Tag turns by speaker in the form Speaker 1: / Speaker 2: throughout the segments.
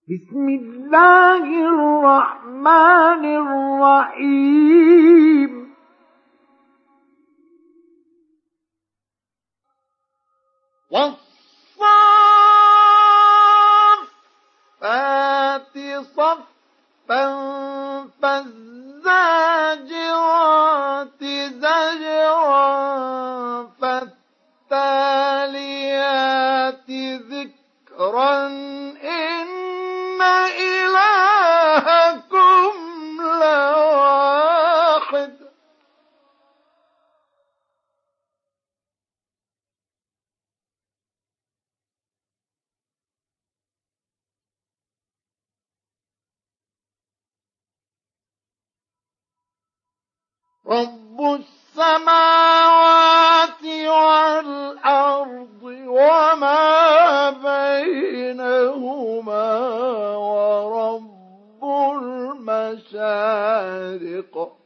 Speaker 1: بسم الله الرحمن الرحيم والصافات صفا فالزاجرات زجرا فالتاليات ذكرا إن إلهكم لواحد رب السماوات والأرض وما بينهما ورب المشارق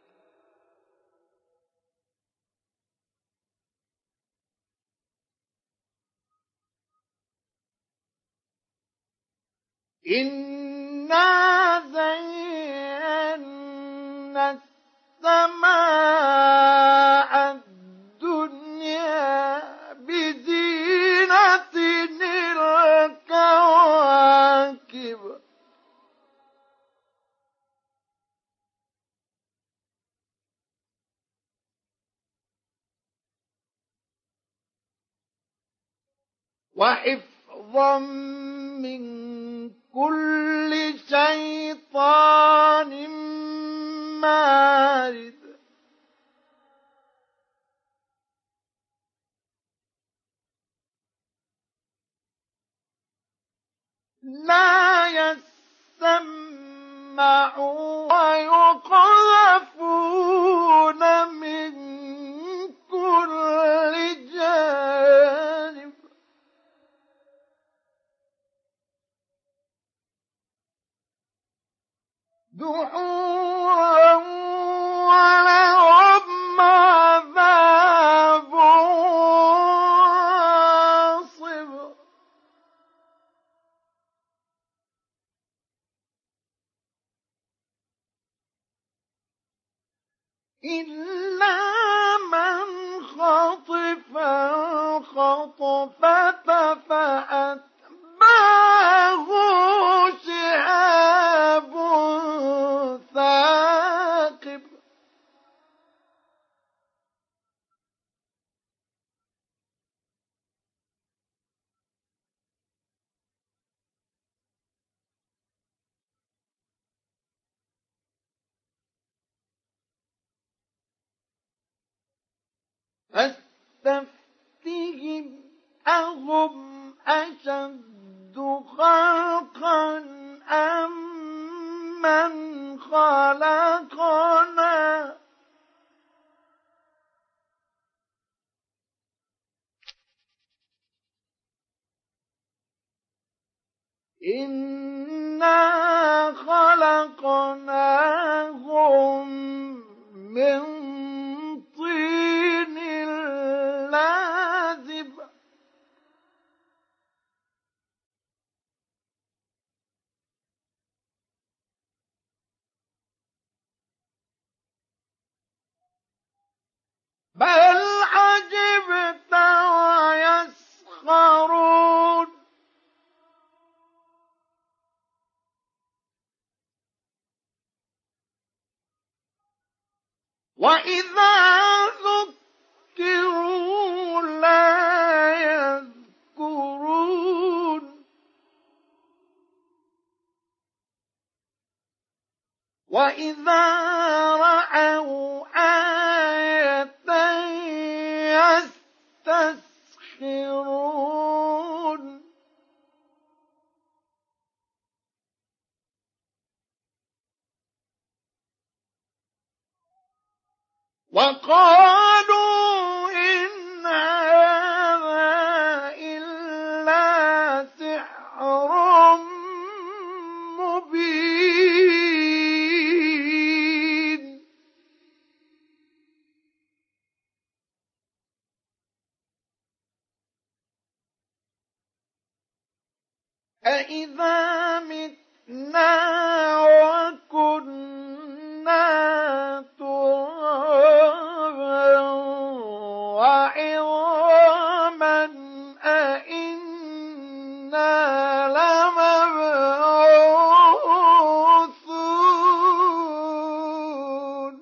Speaker 1: إنا زينا السماء الدنيا بزينة الكواكب وحفظا من كل شيطان مارد لا يسمعون ويقذفون من كل جانب دحورا ولهم عذاب واصب إلا من خطف الخطفة فأتبعه شهاب ثاقب فاستفتهم أهم أشد خلقا أم من خلقنا إنا خلقناهم من طين لازب بل عجبت ويسخرون وإذا ذكروا لا يذكرون وإذا رأوا آية يستسخرون وقالوا إن هذا إلا سحر مبين أإذا متنا وكنا ترابا وعظاما أإنا لمبعوثون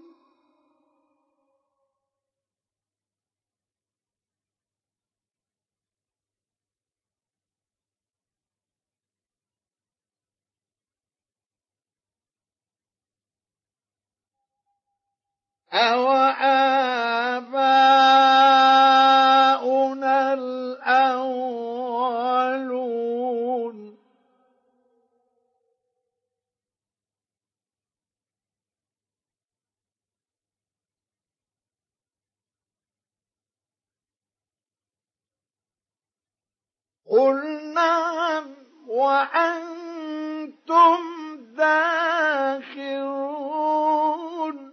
Speaker 1: أَوَآبَاؤُنَا الْأَوَّلُونَ قُلْ نَعَمْ وَأَنْتُمْ دَاخِرُونَ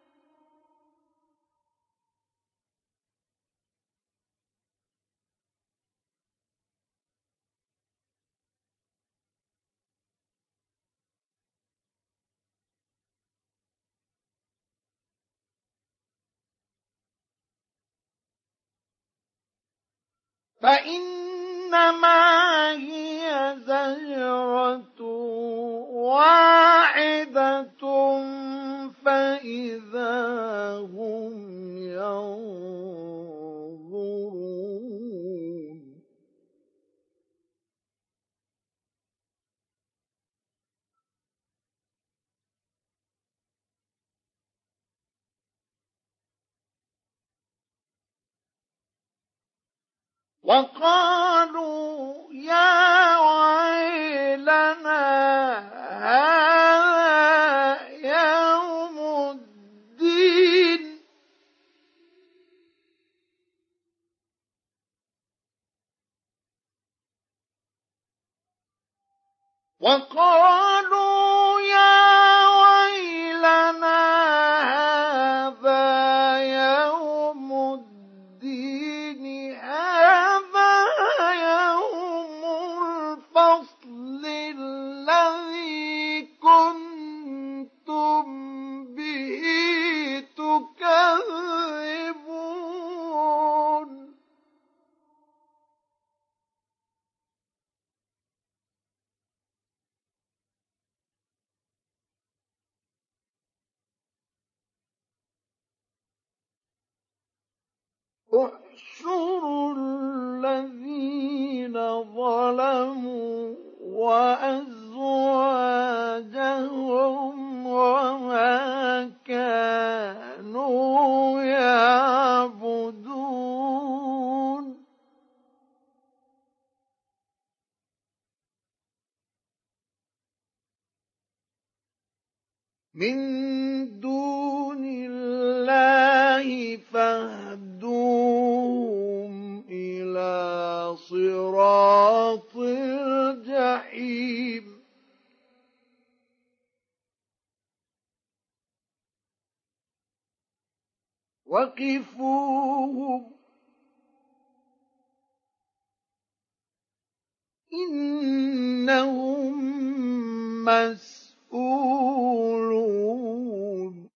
Speaker 1: فإنما هي زجرة واحدة فإذا هم ينظرون وقالوا يا ويلنا هذا يوم الدين وقالوا يا ويلنا هذا يوم الدين هذا يوم الفصل الذي كنتم به تكذبون احشروا الذين ظلموا وأزواجهم وما كانوا يعبدون من دون الله فاهدوهم إلى صراط الجحيم وقفوهم إنهم مسؤولون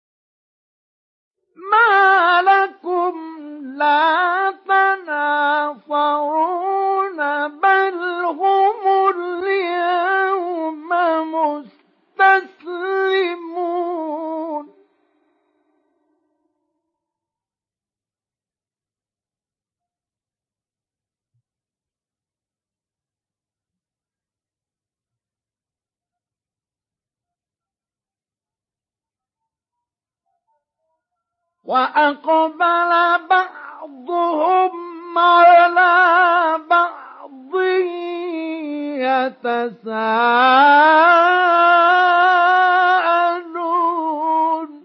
Speaker 1: ما لكم لا تناصرون بل هم اليوم مستسلمون وأقبل بعضهم على بعض يتساءلون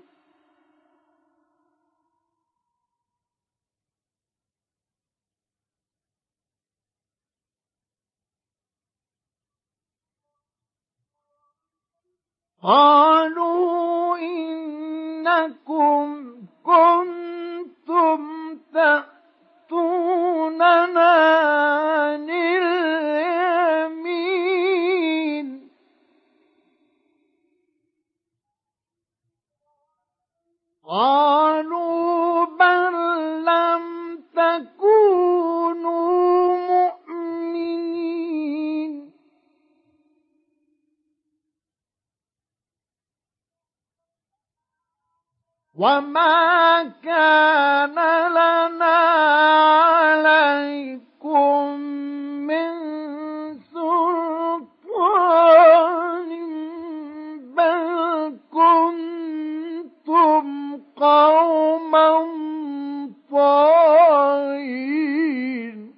Speaker 1: قالوا إنكم كنتم تأتوننا عن اليمين وما كان لنا عليكم من سلطان بل كنتم قوما طاغين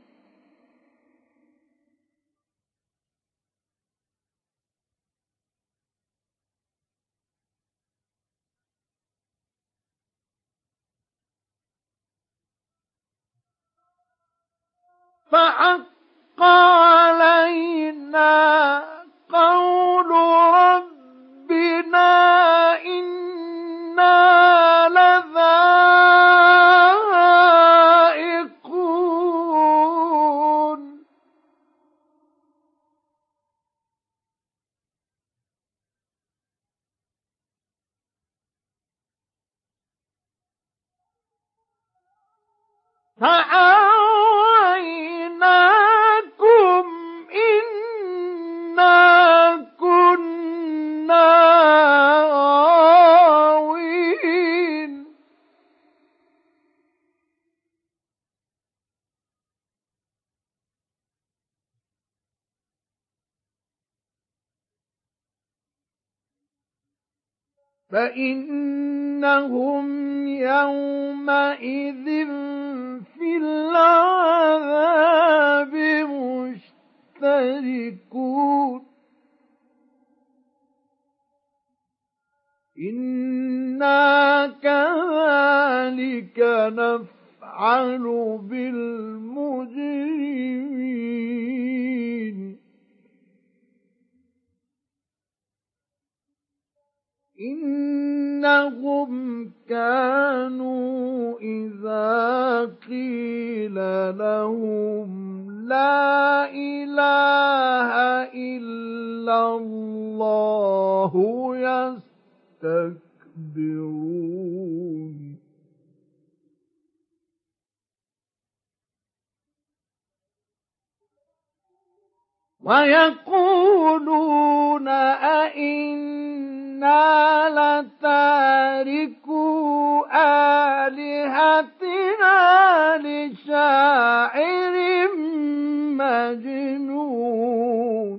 Speaker 1: فحق علينا قول ربنا إنا لذائقون فأغويناكم إنا كنا غاوين فإنهم يومئذ في العذاب مشتركون إنا كذلك نفعل بالمجرمين إنهم كانوا إذا قيل لهم لا إله إلا الله يستكبرون ويقولون أئنا لتاركو آلهتنا لشاعر مجنون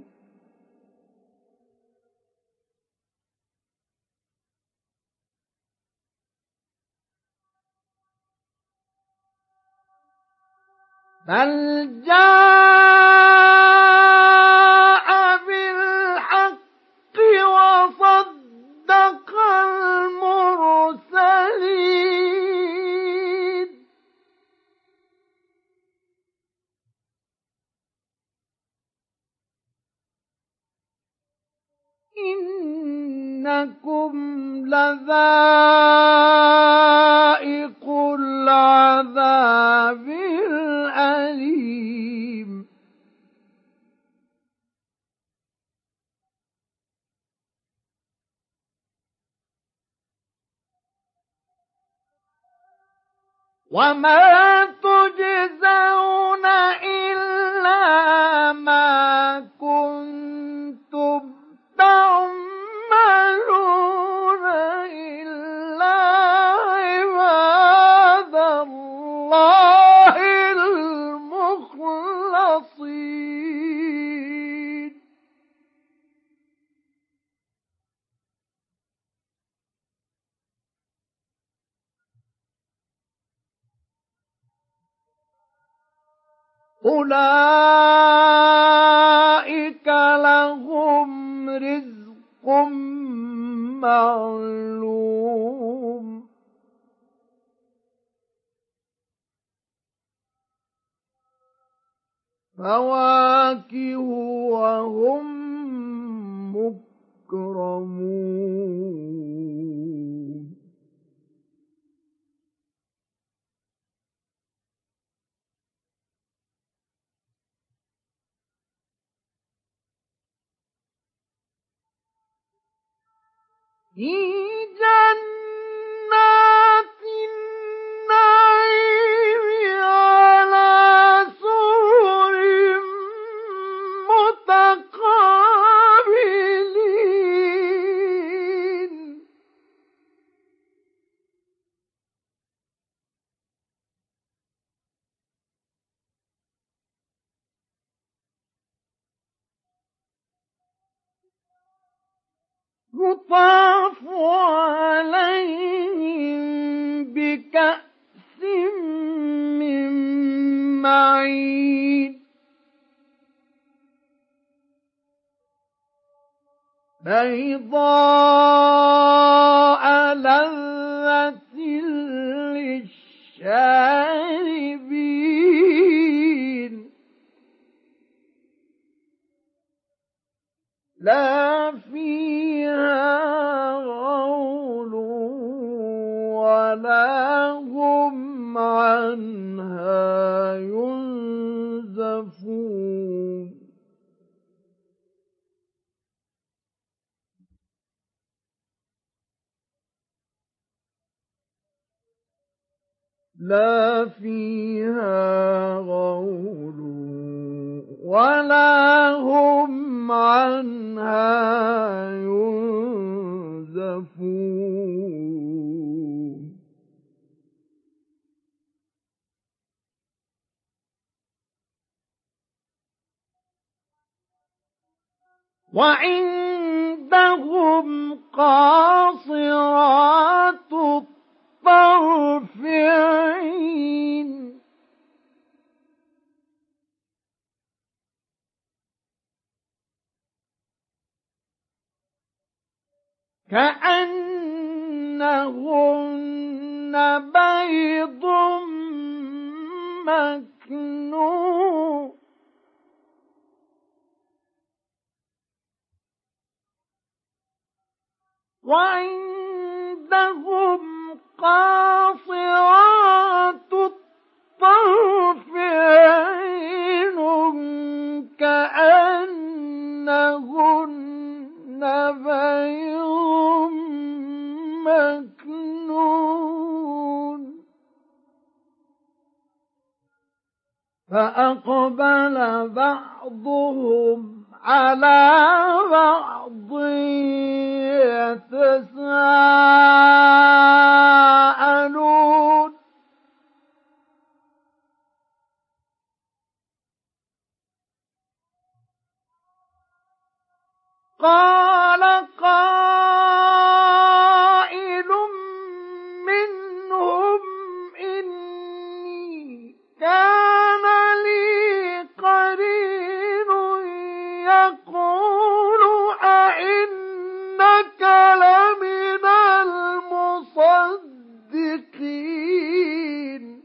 Speaker 1: بل جاء بالحق وصدق المرسلين إنكم لذائق العذاب الأليم وما تجزون إلا ما كنتم تعملون إلا عباد الله المخلصين أولئك لهم رزق معلوم فواكه وهم مكرمون في جنات النعيم على سرر متقابلين يطاف عليهم بكأس من معين بيضاء لذة للشاربين لا فيها غول ولا هم عنها ينزفون لا فيها غول ولا هم عنها ينزفون وعندهم قاصرات الطرف عين كأنهن بيض مكنون وعندهم قاصرات الطرف عين كأنهن بيض مكنون فأقبل بعضهم على بعض يتساءلون قال قائل منهم إني كان لي قرين يقول أئنك لمن المصدقين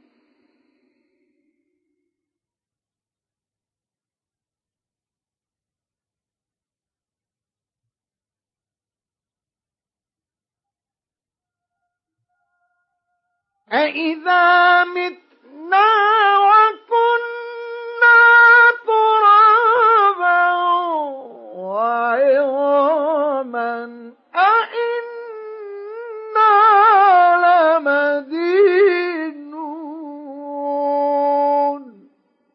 Speaker 1: أإذا متنا وكنا ترابا وعظاما أإنا لمدينون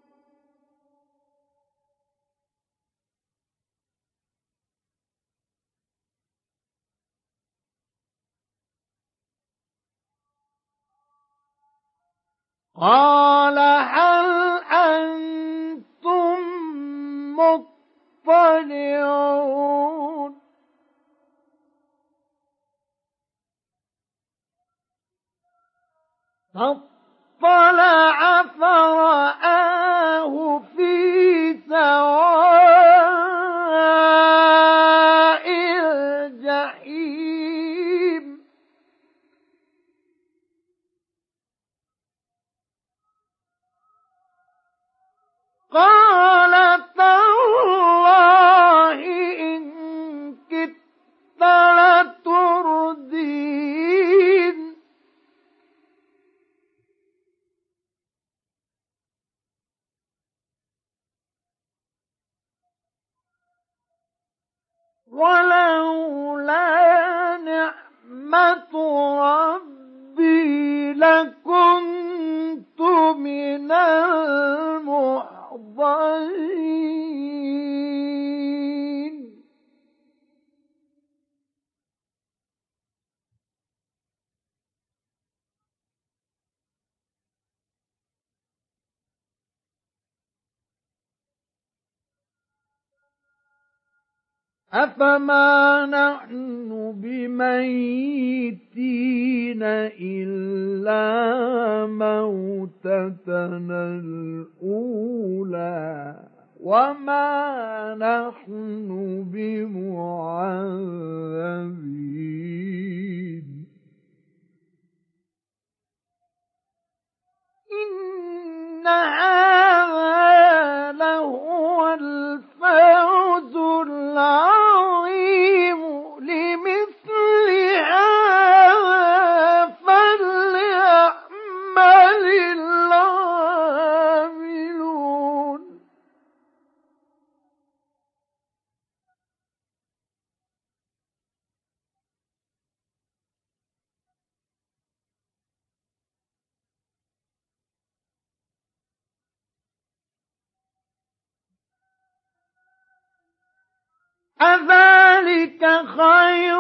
Speaker 1: قال هل أنتم مطلعون فاطلع فرآه في سواء الجحيم قال تالله إن كدت لتردين ولولا نعمة ربي لكنت من المحضرين أفما نحن بميتين إلا موتتنا الأولى وما نحن بمعذبين إن هذا لهو الفوز العظيم لمثل هذا فليعمل العاملون أذلك خير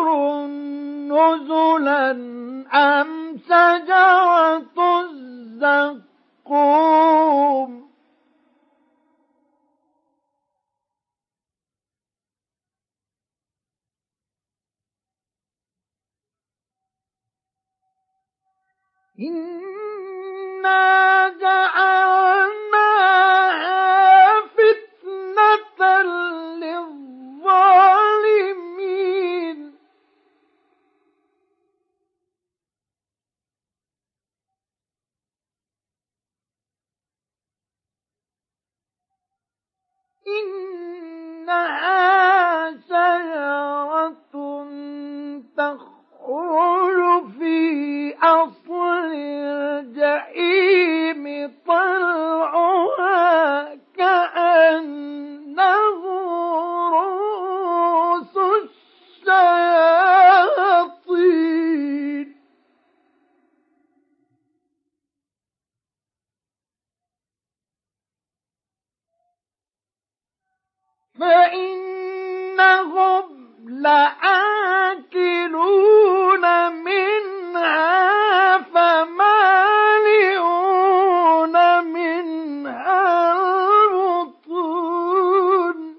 Speaker 1: نزلا أم شجرة الزقوم إنا جعلناها فتنة للظالمين إنها شجرة تخرج في أصل الجحيم طلعها كأنه رؤوس الشياطين فإنهم لآكلون منها فمالئون منها البطون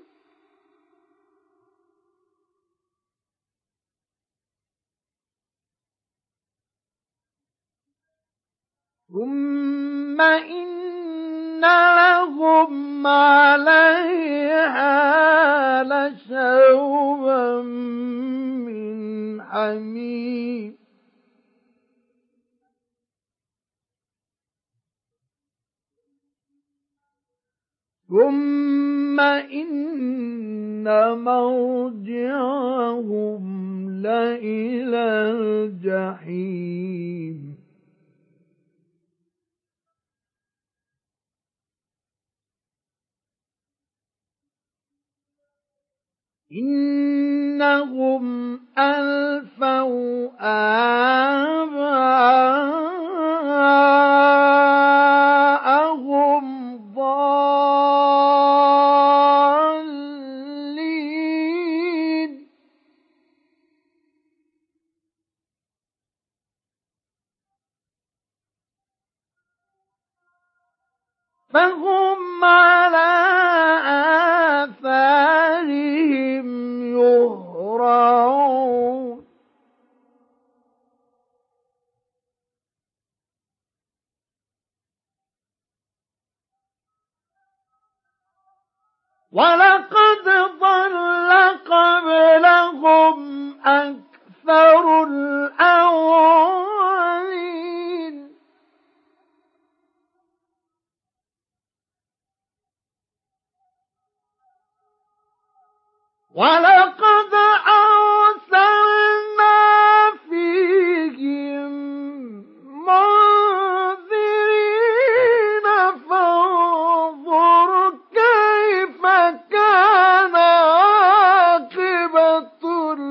Speaker 1: ثم إن لهم عليها لشوبا من حميم ثم إن مرجعهم لإلى الجحيم إنهم ألفوا آباءهم ضالين فهم على آثارهم يهرعون ولقد ضل قبلهم أكثر الأولين ولقد أرسلنا فيهم منذرين فانظر كيف كان عاقبة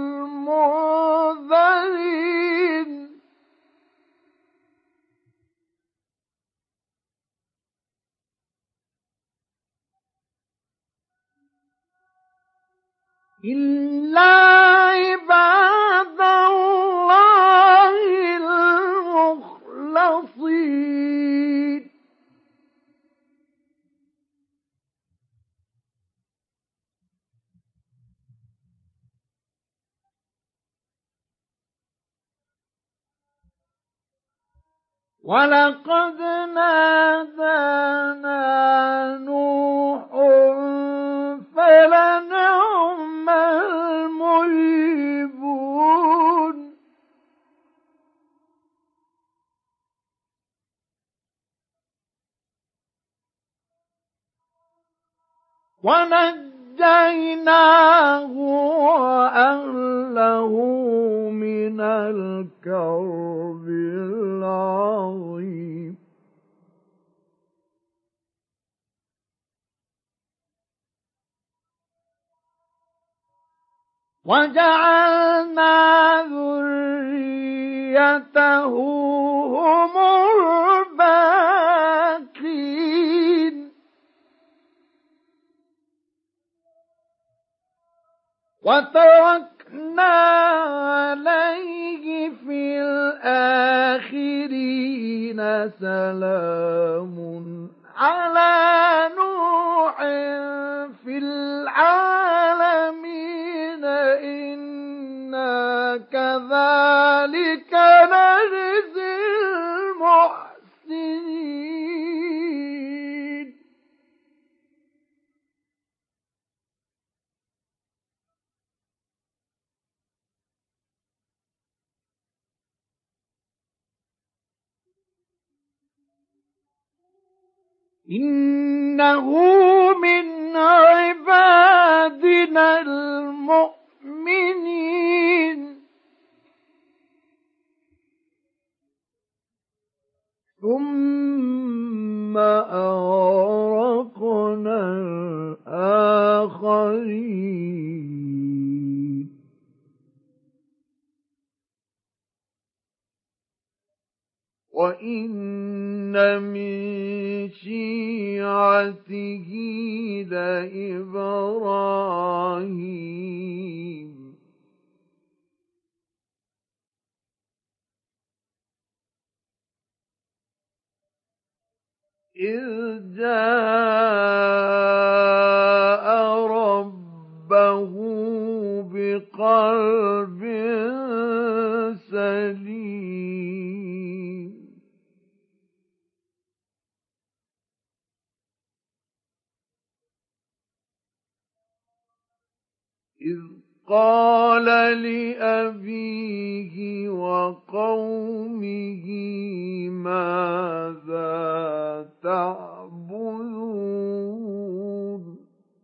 Speaker 1: المنذرين إلا عباد الله المخلصين ولقد نادانا نوح فلنعم المجيبون ونجيناه وأهله من الكرب العظيم وجعلنا ذريته هم الباقين وتركنا عليه في الآخرين سلام على نوح في العالمين إنا كذلك نجزي المحسنين إنه من عبادنا المؤمنين ثم أغرقنا الآخرين وإن من شيعته لإبراهيم إذ جاء ربه بقلب سليم إذ قال لأبيه وقومه ماذا تعبدون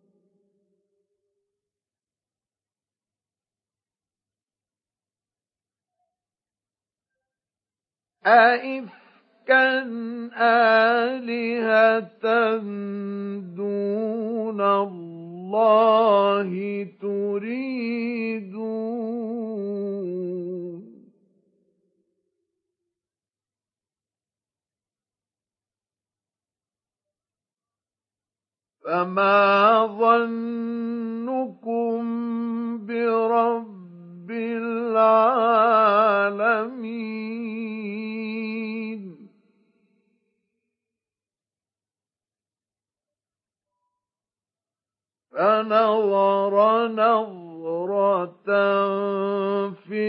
Speaker 1: أئفكا آلهة دون الله تريدون فما ظنكم برب العالمين فنظر نظرة في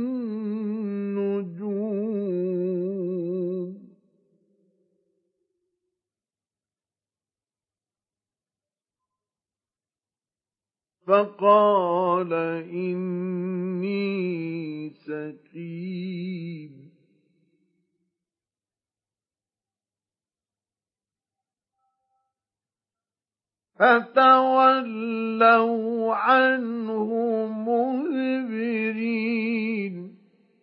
Speaker 1: النجوم فقال إني سقيم فتولوا عنه مدبرين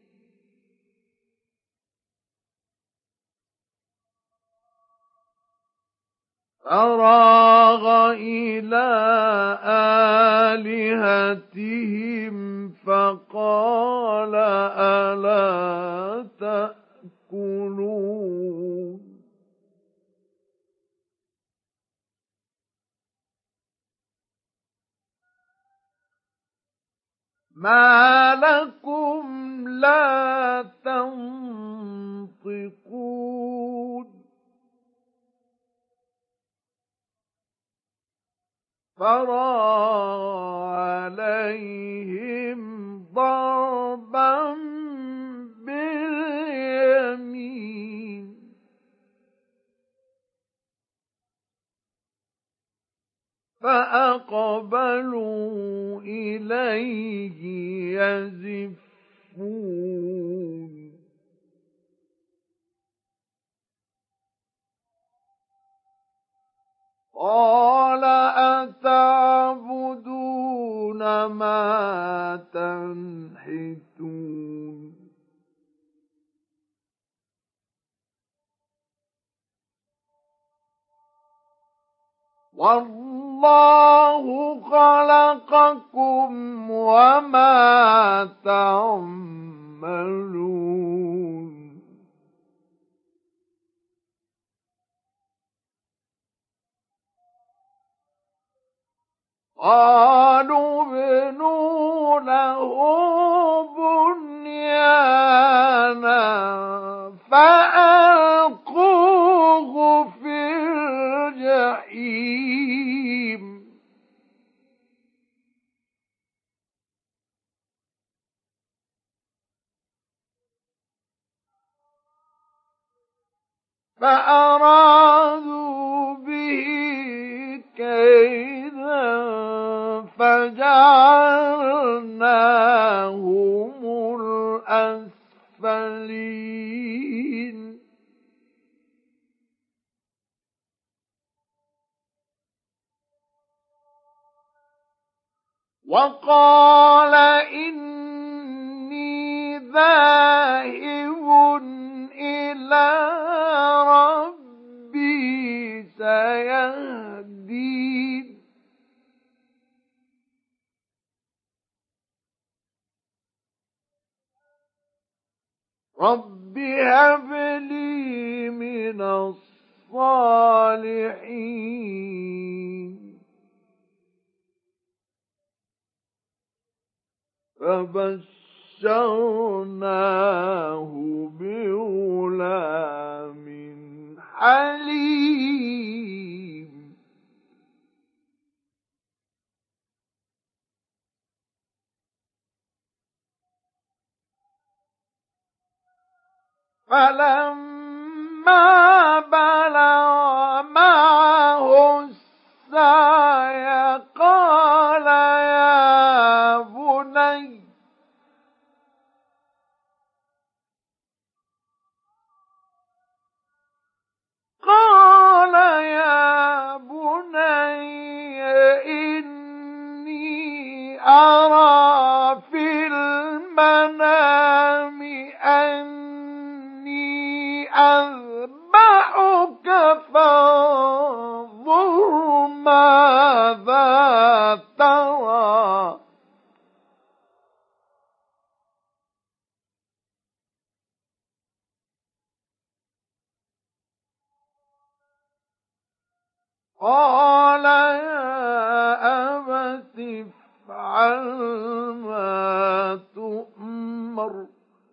Speaker 1: فراغ إلى آلهتهم فقال ألا تأكلون ما لكم لا تنطقون فراغ عليهم ضربا باليمين فأقبلوا إليه يزفون قال أتعبدون ما تنحتون والله خلقكم وما تعملون قالوا ابنوا له بنيانا فألقوه في الجحيم فأرادوا به كيدا فجعلناهم الأسفلين وقال إني ذاهب إلى ربي سيهدين رب هب لي من الصالحين فبشرناه بغلام حليم فلما بلغ معه السعي قال يا بني إني أرى في المنام أني أذبحك فانظر ماذا ترى قال يا أبت افعل ما تؤمر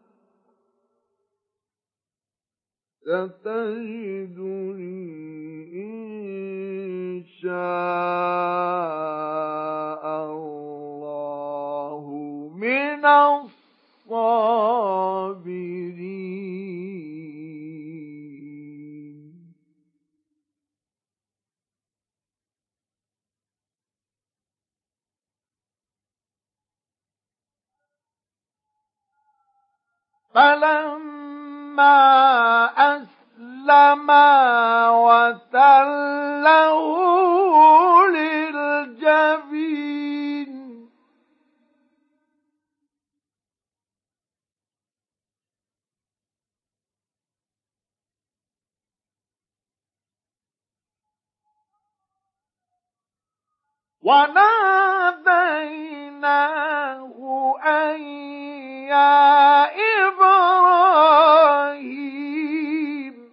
Speaker 1: ستجدني إن شاء الله من الصابرين فلما أسلما وتله للجبين وناديناه أن يا إبراهيم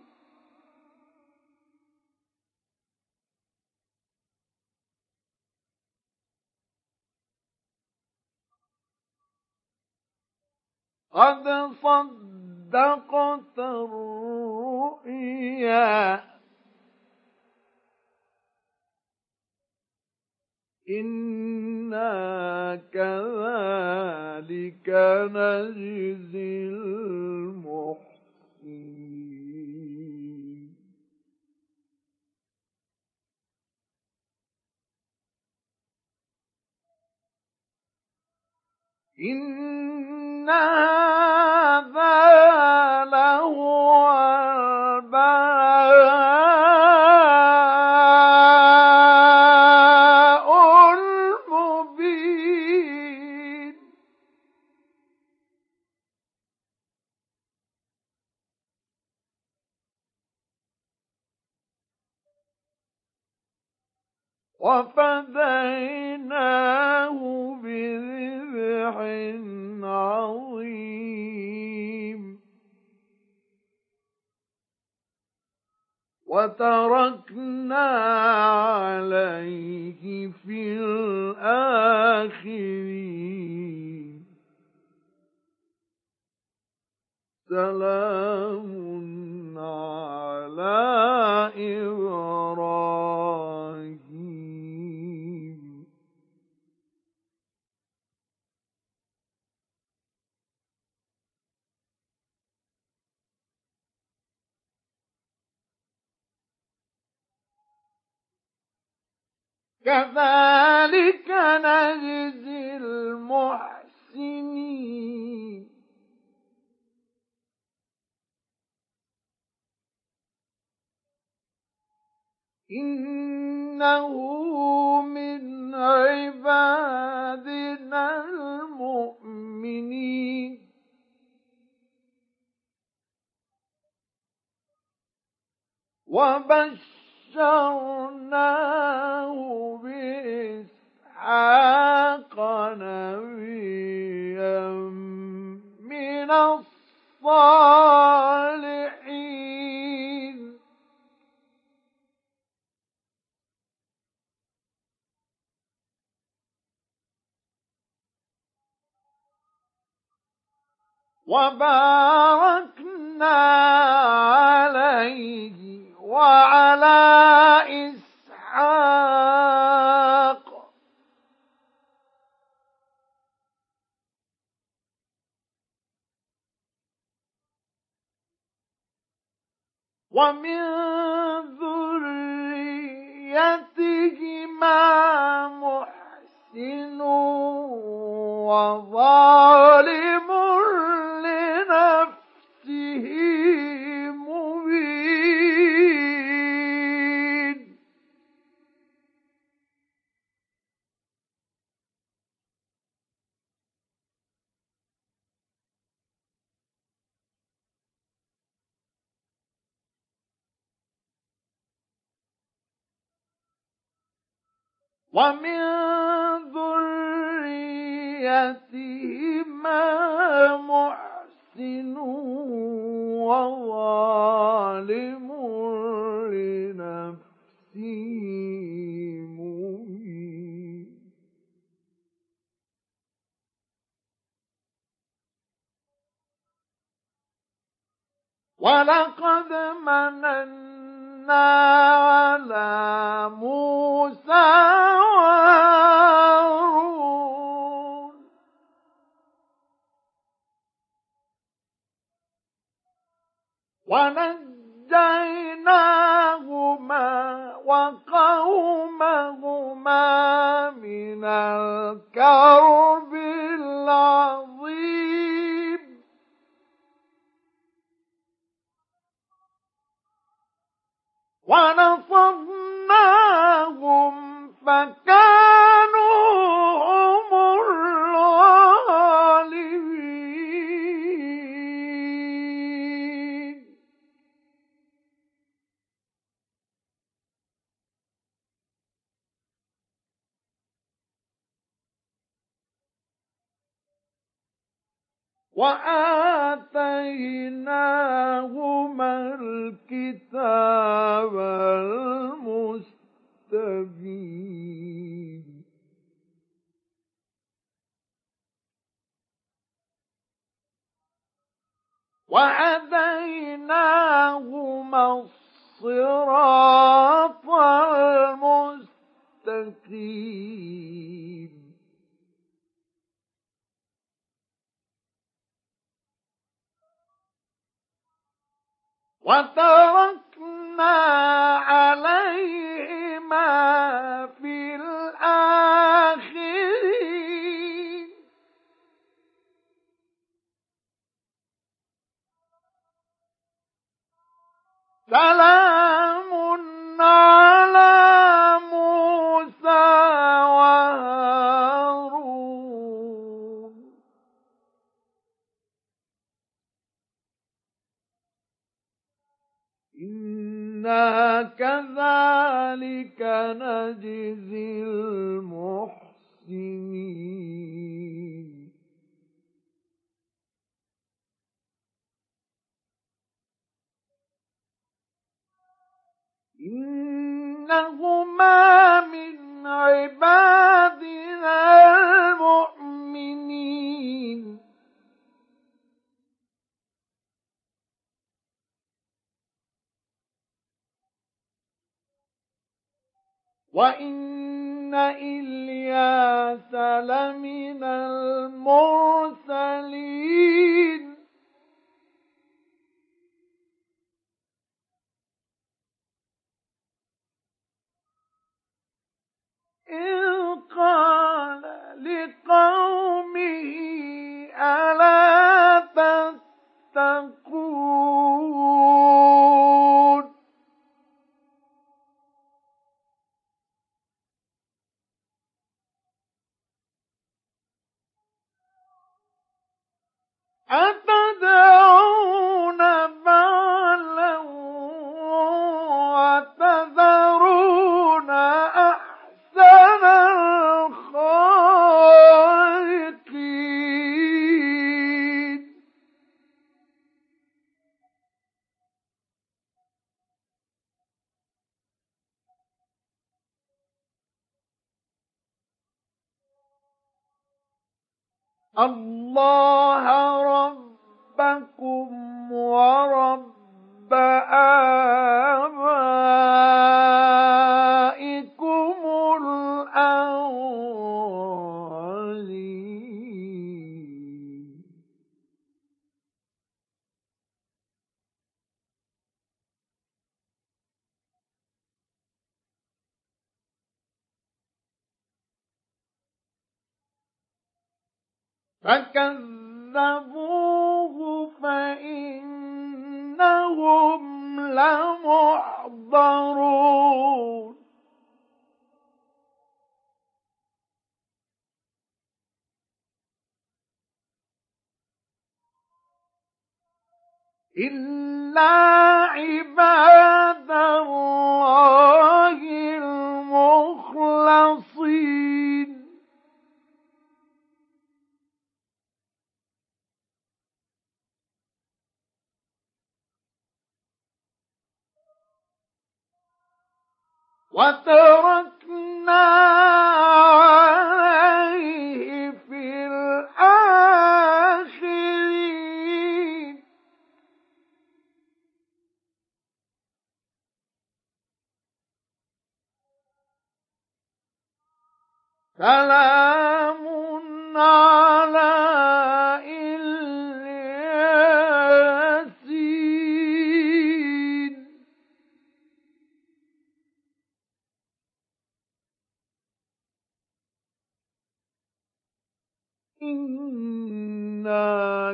Speaker 1: قد صدقت الرؤيا إنا كذلك نجزي المحسنين إن هذا لهو البلاء المبين. وفديناه بذبح عظيم وتركنا عليه في الآخرين. سلام على إبراهيم. كذلك نجزي المحسنين. إنه من عبادنا المؤمنين. وبشرناه بإسحاق نبيا من الصالحين. وباركنا عليه وعلى إسحاق ومن ذريتهما محسن وظالم لنفسه مبين. ومن ذريتهما محسن وظالم لنفسه مبين. ولقد مننا على موسى وهارون ونجيناهما وقومهما من الكرب العظيم. ونصرناهم فكانوا هم الغالبين. وآتيناهما الكتاب المستبين. وهديناهما الصراط المستقيم. وتركنا عليهما في الآخرين. سلام على موسى وهارون إنا كذلك نجزي المحسنين إنهما من عبادنا المؤمنين وإن إلياس لمن المرسلين إذ قال لقومه ألا تتقون أتدعون بعلا وتذرون أحسن الخالقين الله ربكم ورب آبائكم الأولين فكذبوه فإنهم لمحضرون إلا عباد الله المخلصين وتركنا عليه في الآخرين سلام على الياسين إنا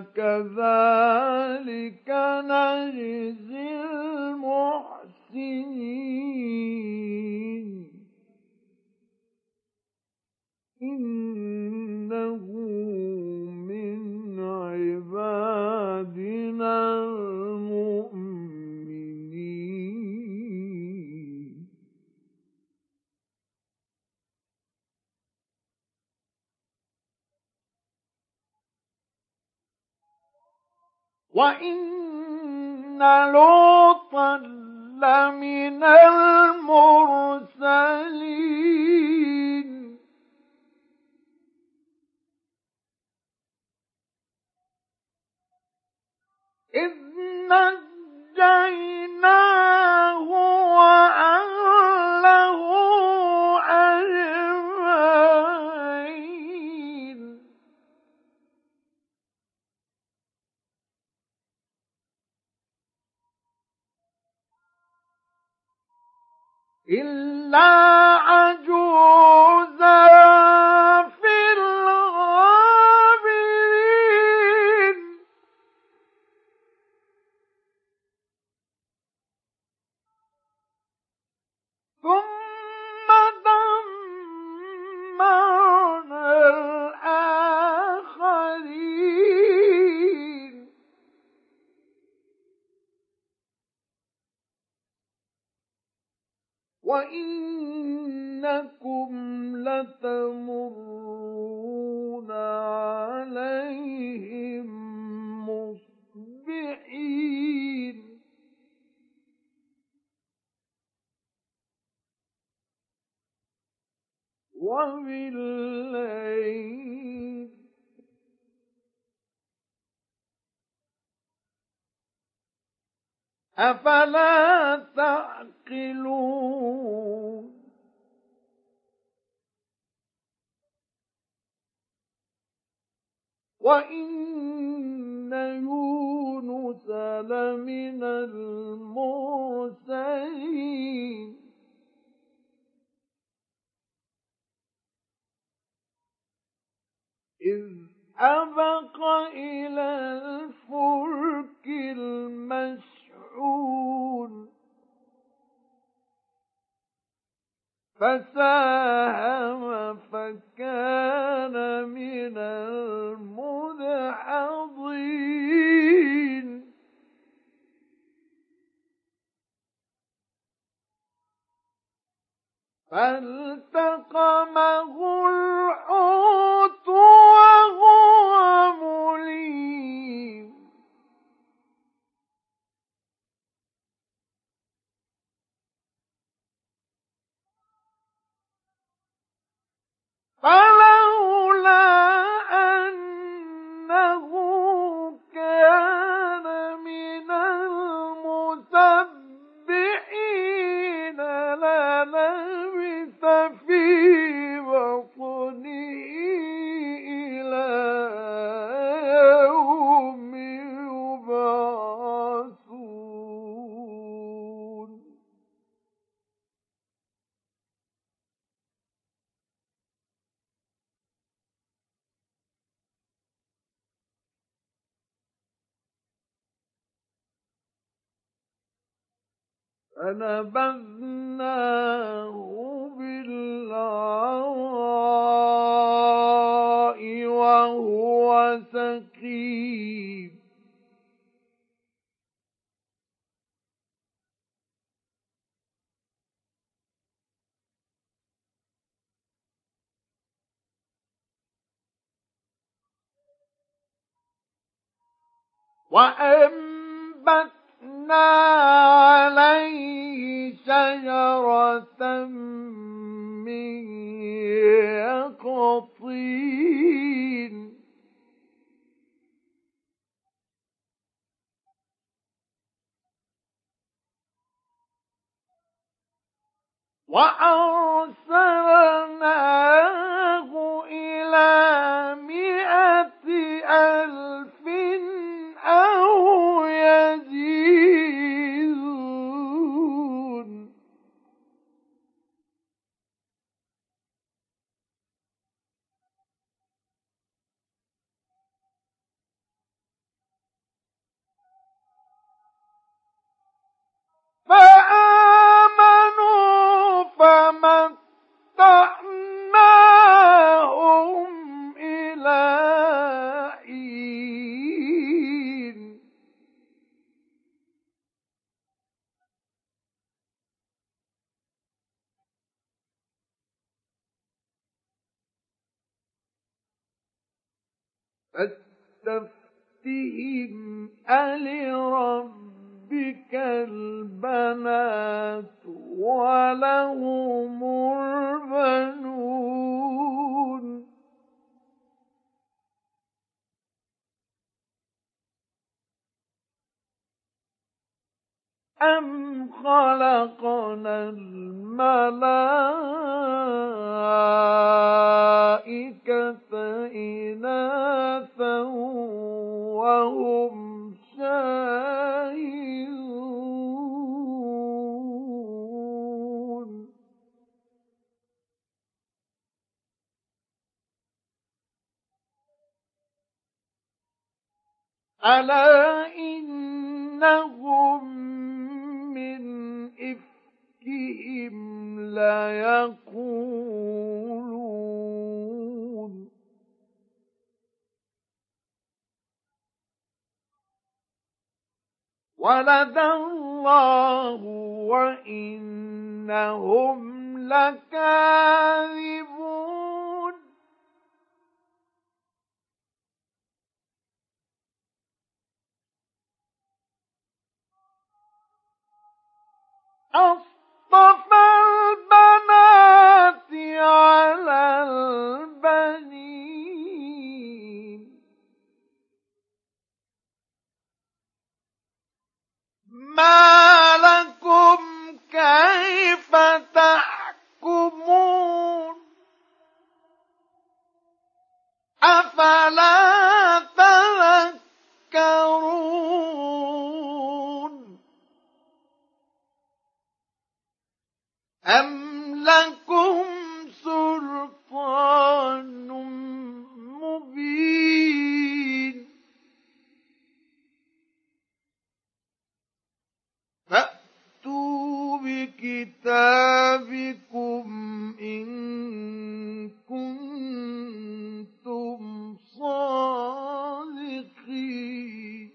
Speaker 1: كذلك نجزي المحسنين إنه من عبادنا المؤمنين وإن لوطا لمن المرسلين إذ نجيناه وأهله أجمعين إلا عجوزا في الغابرين وَإِنَّكُمْ لَتَمُرُّونَ عَلَيْهِم مُصْبِحِينَ وَبِاللَّيْلِ أَفَلَا تَعْقِلُونَ وَإِنَّ يُونُسَ لَمِنَ الْمُرْسَلِينَ إِذْ أَبَقَ إِلَى الْفُلْكِ الْمَشْحُونِ فَسَاهَمَ فَكَانَ مِنَ الْمُدْحَضِينَ فَالْتَقَمَهُ الْحُوتُ وَهُوَ مُلِيمٌ فَلَوْلَا أَنَّهُ كَانَ مِنَ الْمُسَبِّحِينَ لَلَبِثَ فِي بَطْنِهِ إِلَى يَوْمِ يُبْعَثُونَ فَنَبَذْنَاهُ بِالْعَرَاءِ وَهُوَ سَقِيمٌ وَأَنبَتْنَا عَلَيْهِ شَجَرَةً مِّن يَقْطِينٍ وَأَرْسَلْنَاهُ إِلَى 100,000 أَوْ يَزِيدُونَ فَآمَنُوا فَمَتَّعْنَاهُمْ إِلَىٰ حِينٍ فَاسْتَفْتِهِمْ أَلِرَبِّكَ الْبَنَاتُ وَلَهُمُ الْبَنُونَ أَمْ خَلَقْنَا الْمَلَائِكَةَ إِنَاثًا وَهُمْ شَاهِدُونَ أَلَا إِنَّهُمْ مِنْ إِفْكِهِمْ لَيَقُولُونَ وَلَدَ اللَّهُ وَإِنَّهُمْ إنهم لكاذبون أصطفى البنات على البنين ما لكم كيف تحكمون أفلا تذكرون أم لكم سلطان مبين فأتوا بكتابكم إن كنتم صادقين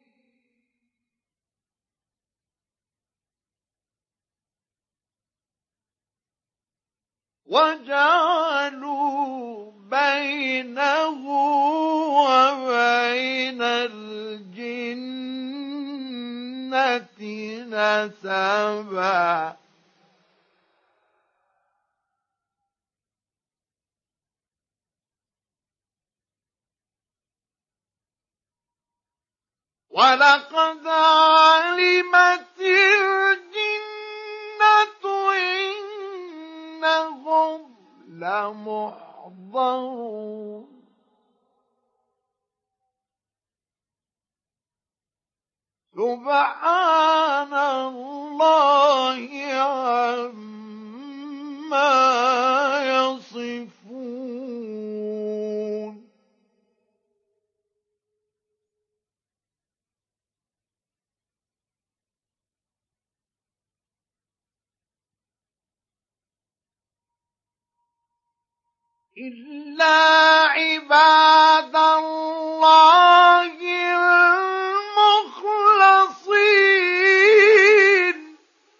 Speaker 1: وجعلوا بينه وبين الجنة نسبا ولقد علمت الجنة إنهم لمحضرون سبحان الله عما يصفون إلا عباد الله المخلصين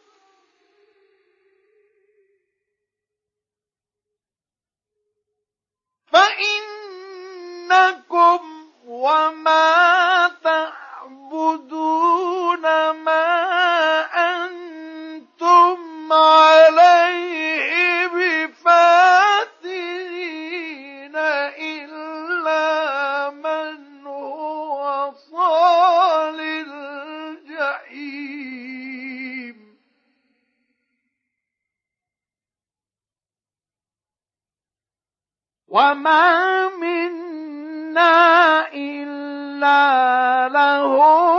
Speaker 1: فإنكم وما تعبدون ما أنتم عليه بفاتنين إلا من هو صال الجحيم وما منا إلا له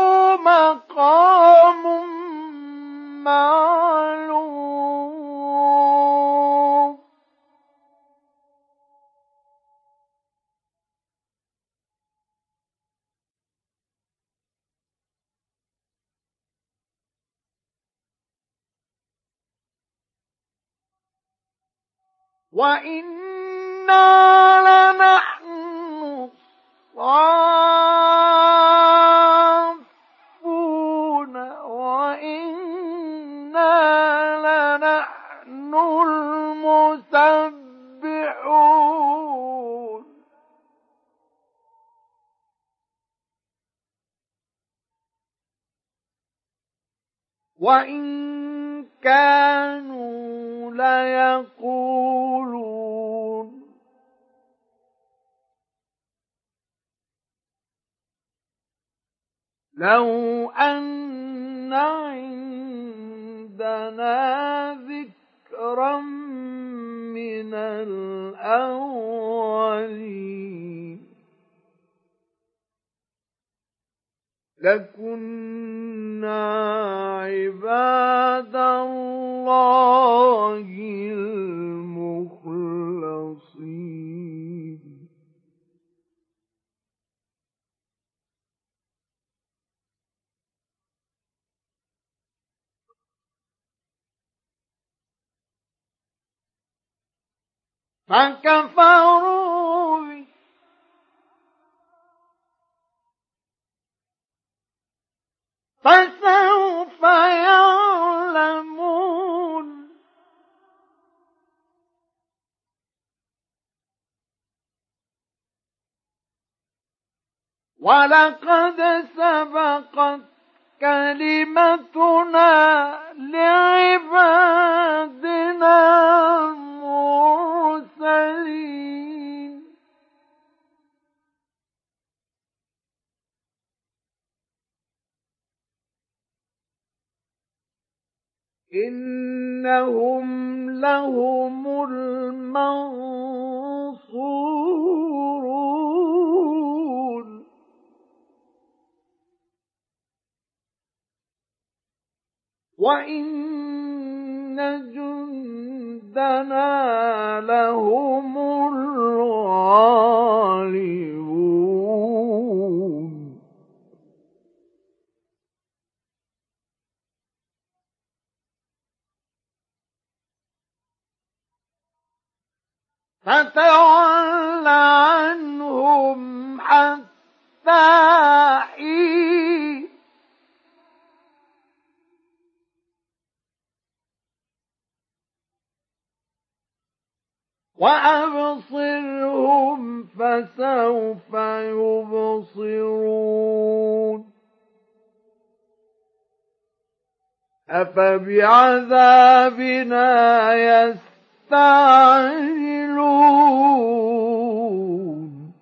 Speaker 1: مقام معلوم وإنا لنحن الصافون وإنا لنحن المسبحون وإن كانوا ليقولون لو أن عندنا ذكرا من الأولين لكنا عباد الله المخلصين فكفروا به فسوف يعلمون ولقد سبقت كلمتنا لعبادنا المرسلين إنهم لهم المنصورون وإن جندنا لهم الغالبون فتول عنهم حتى حين وأبصرهم فسوف يبصرون أفبعذابنا يستعجلون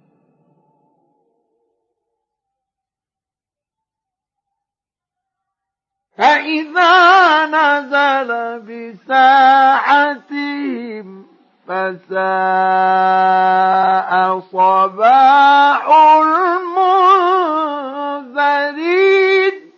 Speaker 1: فإذا نزل بساحتهم فساء صباح المنذرين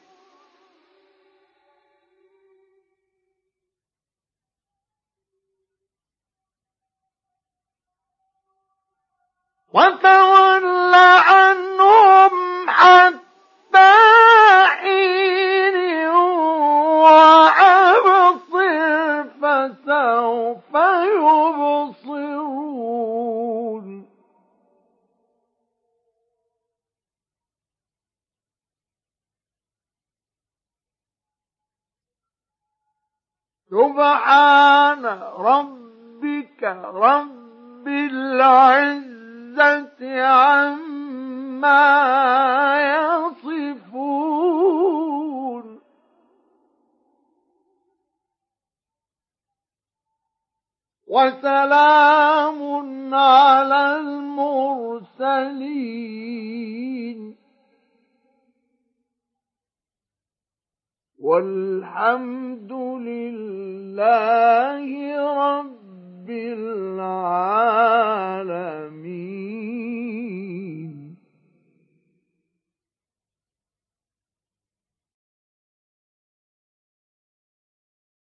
Speaker 1: وتول عنهم حتى حين وأبصر فسوف يبصرون سبحان ربك رب العزة عما يصفون وسلام على المرسلين والحمد لله رب